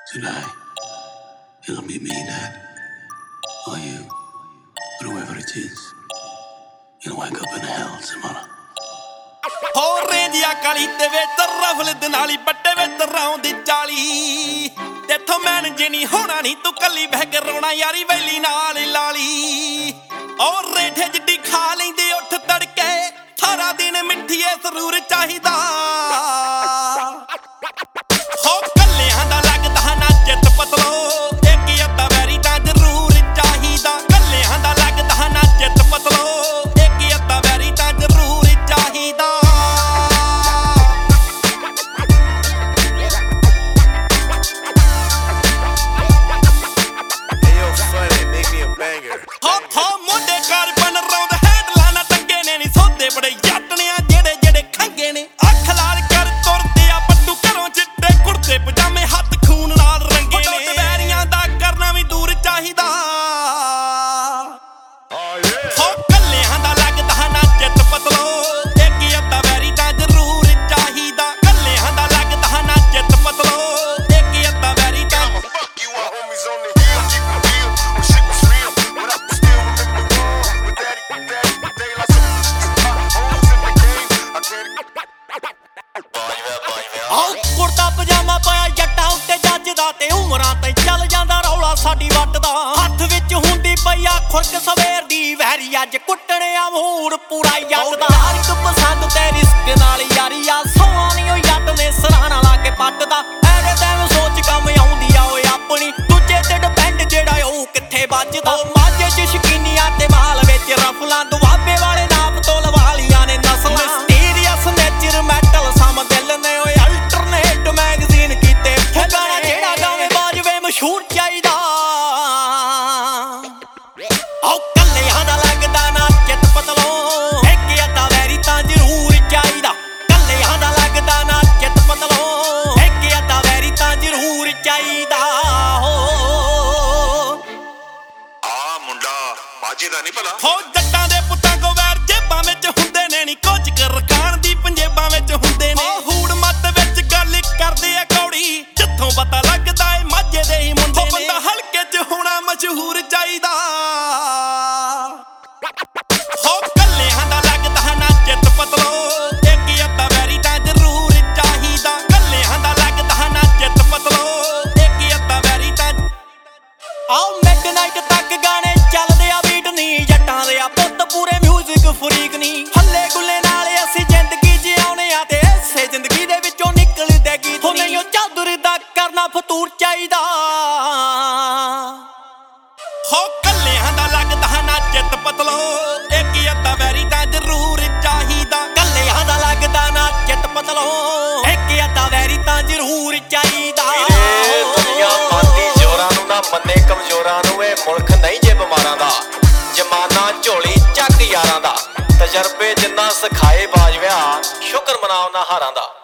Tonight, it'll be me, Dad, or you, or whoever it is. You'll wake up in hell tomorrow. ਹੋ ਰੇਂਜਿਆ ਕਾਲੀ ਤੇ ਵਿੱਚ rifle ਦੇ ਨਾਲੀ ਬੱਟੇ ਵਿੱਚ ਰੌਂਦੀ ਚਾਲੀ ਤੇਥੋਂ ਮੈਨ ਜੇ ਨਹੀਂ ਹੋਣਾ ਨਹੀਂ ਤੂੰ ਕੱਲੀ ਬਹਿ ਕੇ ਰੋਣਾ ਯਾਰੀ ਵੈਲੀ ਨਾਲ ਲਾਲੀ ਔਰ ਰੇਠੇ ਜਿੱਡੀ ਖਾ ਲੈਂਦੇ ਉੱਠ ਤੜਕੇ ਸਾਰਾ ਦਿਨ ਮਿੱਠੀਏ ਸਰੂਰ ਚਾਹੀਦਾ ਹੋ ਕੱਲਿਆਂ ਦਾ ਲੱਗਦਾ ਨਾ ਚਿੱਤ ਪਤਲੋ ਇੱਕ ਅੱਧਾ ਵੈਰੀ ਤਾਂ ਜ਼ਰੂਰ ਚਾਹੀਦਾ ਕੱਲਿਆਂ ਦਾ ਲੱਗਦਾ ਨਾ ਚਿੱਤ ਪਤਲੋ ਇੱਕ ਅੱਧਾ ਵੈਰੀ ਤਾਂ ਜ਼ਰੂਰ ਚਾਹੀਦਾ ਮੁੰਡੇ ਕਰ ਬਨ ਰੌਂਦ ਹੈਡਲਾਂ ਨਾ ਟੰਗੇ ਨੇ ਨੀ ਸੌਦੇ ਬੜੇ ਯਾਤਨੇ ਆ ਜਿਹੜੇ ਖੰਗੇ ਨੇ ਅੱਖ ਲਾਲ ਕਰ ਤੁਰਦੇ ਆ ਪੱਟੂ ਘਰੋਂ ਚਿੱਟੇ ਕੁੜਤੇ ਪਜਾਮੇ ਹੱਥ ਖੂਨ ਨਾਲ ਰੰਗੇ ਨੇ ਵੈਰੀਆਂ ਦਾ ਕਰਨਾ ਵੀ ਦੂਰ ਚਾਹੀਦਾ ਹੋ ਕੱਲਿਆਂ ਦਾ ਲੱਗਦਾ ਨਾ ਚਿੱਤ ਪਤਲੋ ਇੱਕ ਅੱਧਾ ਵੈਰੀ ਤਾਂ ਜ਼ਰੂਰ ਚਾਹੀਦਾ ਕੱਲਿਆਂ ਦਾ ਲੱਗਦਾ ਨਾ ਚਿੱਤ ਪਤਲੋ ਇੱਕ ਅੱਧਾ ਵੈਰੀ ਤਾਂ ਕੁੜਤਾ ਪਜਾਮਾ ਪਾਇਆ ਜੱਟਾਂ ਉੱਤੇ ਜੱਜਦਾ ਤੇ ਉਮਰਾਂ ਤੇ ਚੱਲ ਜਾਂਦਾ ਰੌਲਾ ਸਾਡੀ ਵੱਟ ਦਾ ਹੱਥ ਵਿੱਚ ਹੁੰਦੀ ਪਈ ਆ ਖੁਰਕ ਸਵੇਰ ਦੀ ਵੈਰੀ ਅੱਜ ਕੁੱਟਣਿਆ ਮੂਡ ਪੂਰਾ ਜੱਟ ਦਾ ਇੱਕ ਪਸੰਦ ਤੇ ਰਿਸਕ ਨਾਲ ਯਾਰੀ ਆ ਸੋਹਾਂ ਨੀ ਉਹ ਜੱਟ ਨੇ ਸਰਾਣਾ ਲਾ ਕੇ ਪੱਟਦਾ ਐਵੇਂ ਤੈਨੂੰ ਸੋਚ ਕੰਮ ਆਉਂਦੀ ਆ ਓਏ ਆਪਣੀ ਦੂਜੇ ਤੇ ਡਿਪੈਂਡ ਜਿਹੜਾ ਉਹ ਕਿੱਥੇ ਵੱਜਦਾ ਮਾਝੇ ਚ ਸ਼ਕੀਨੀਆਂ ਤੇ ਮਾਲ ਵਿੱਚ ਰਫਲਾਂ ਦੁਆਬੇ ਵਾਲੇ ਨਾਪ ਤੋਂ ਲਵਾ ਲੀਆਂ ਨੇ ਨਸਲਾਂ ਸਟੀਰੀਅਸ ਨੇਚਰ ਮੈਟਲ ਸਮ ਦਿਲ ਨੇ ਓਏ ਅਲਟਰਨੇਟ ਮੈਗਜ਼ੀਨ ਕੀਤੇ ਗਾਣਾ ਜਿਹੜਾ ਗਾਵੇਂ ਬਾਜਵੇ ਮਸ਼ਹੂਰ ਚਾਹੀਦਾ ਆਓ ਕੱਲਿਆਂ ਦਾ ਲੱਗਦਾ ਨਾ ਚਿੱਤ ਪਤਲੋ ਇੱਕ ਅੱਧਾ ਵੈਰੀ ਤਾਂ ਜ਼ਰੂਰ ਚਾਹੀਦਾ ਕੱਲਿਆਂ ਦਾ ਲੱਗਦਾ ਨਾ ਚਿੱਤ ਪਤਲੋ ਇੱਕ ਅੱਧਾ ਵੈਰੀ ਤਾਂ ਜ਼ਰੂਰ ਚਾਹੀਦਾ ਆ ਮੁੰਡਾ ਬਾਜੇ ਦਾ ਨਹੀਂ ਭਲਾ ਹੋ ਜੱਟਾਂ ਦੇ ਪੁੱਤਾਂ ਕੋ ਵੈਰ ਜੇਬਾਂ ਵਿੱਚ ਹੁੰਦੇ ਨੇ ਨੀ ਕੁਝ ਕਰਕਾਣ ਦੀ ਪੰਜੇਬਾਂ ਵਿੱਚ ਹੁੰਦੇ ਨੇ ਹੂੜ ਮੱਤ ਵਿੱਚ ਗੱਲ ਕਰਦੇ ਆ ਕੌੜੀ ਜਿੱਥੋਂ ਪਤਾ ਲੱਗਦਾ ਏ ਮਾਝੇ ਦੇ ਹੀ ਮੁੰਡੇ ਨੇ ਬੰਦਾ ਹਲਕੇ 'ਚ ਹੋਣਾ ਮਸ਼ਹੂਰ ਚਾਹੀਦਾ ਹੋ ਕੱਲਿਆਂ ਦਾ ਲੱਗਦਾ ਨਾ ਚਿੱਤ ਪਤਲੋ ਇੱਕ ਅੱਧਾ ਵੈਰੀ ਤਾਂ ਜ਼ਰੂਰ ਚਾਹੀਦਾ ਕੱਲਿਆਂ ਦਾ ਲੱਗਦਾ ਨਾ ਚਿੱਤ ਪਤਲੋ ਇੱਕ ਅੱਧਾ ਵੈਰੀ ਤਾਂ ਆਓ ਮਿਡਨਾਈਟ ਤੱਕ ਗਾਣੇ ਚੱਲਦੇ ਆ ਬੀਟ ਨੀ ਜੱਟਾਂ ਦੇ ਆ ਪੁੱਤ ਪੂਰੇ ਮਿਊਜ਼ਿਕ ਫਰੀਕ ਨੀ ਹੱਲੇ ਗੁੱਲੇ ਨਾਲ ਅਸੀਂ ਜ਼ਿੰਦਗੀ ਜਿਉਣੇ ਆ ਤੇ ਇਸੇ ਜ਼ਿੰਦਗੀ ਦੇ ਵਿੱਚੋਂ ਨਿਕਲਦੇ ਗੀਤ ਹੋ ਨਹੀਂ ਉਹ ਚਾਦਰ ਦਾ ਕਰਨਾ ਫਤੂਰ ਚਾਹੀਦਾ ਹੋ ਕੱਲਿਆਂ ਦਾ ਲੱਗਦਾ ਨਾ ਚਿੱਤ ਪਤਲੋ ਇੱਕ ਅੱਧਾ ਵੈਰੀ ਤਾਂ ਜ਼ਰੂਰ ਚਾਹੀਦਾ ਕੱਲਿਆਂ ਦਾ ਲੱਗਦਾ ਨਾ ਚਿੱਤ ਪਤਲੋ ਇੱਕ ਅੱਧਾ ਵੈਰੀ ਤਾਂ ਜ਼ਰੂਰ ਚਾਹੀਦਾ ਦੁਨੀਆ ਮੰਨਦੀ ਜ਼ੋਰਾਂ ਨੂੰ ਨਾ ਮੰਨੇ ਕਮਜ਼ੋਰਾਂ ਨੂੰ ਇਹ ਮੁਲਕ ਨਹੀਂ ਜੇ ਬਿਮਾਰਾਂ ਦਾ ਜਮਾਨਾ ਝੋਲੀ ਚੱਕ ਯਾਰਾਂ ਦਾ ਤਜਰਬੇ ਜਿੰਨਾ ਸਿਖਾਏ ਬਾਜਵਿਆ ਸ਼ੁਕਰ ਮਨਾਓ ਨਾ ਹਾਰਾਂ ਦਾ